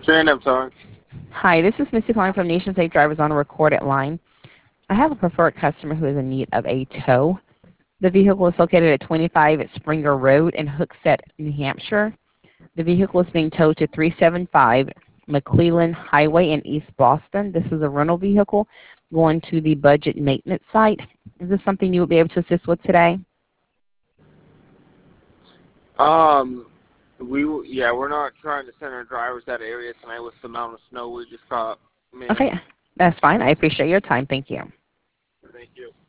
Sandy, I'm sorry. Hi, this is Missy calling from Nation Safe Drivers on a recorded line. I have a preferred customer who is in need of a tow. The vehicle is located at 25 at Springer Road in Hooksett, New Hampshire. The vehicle is being towed to 375 McClellan Highway in East Boston. This is a rental vehicle going to the budget maintenance site. Is this something you would be able to assist with today? We're not trying to send our drivers that area tonight with the amount of snow we just got. Man. Okay, that's fine. I appreciate your time. Thank you. Thank you.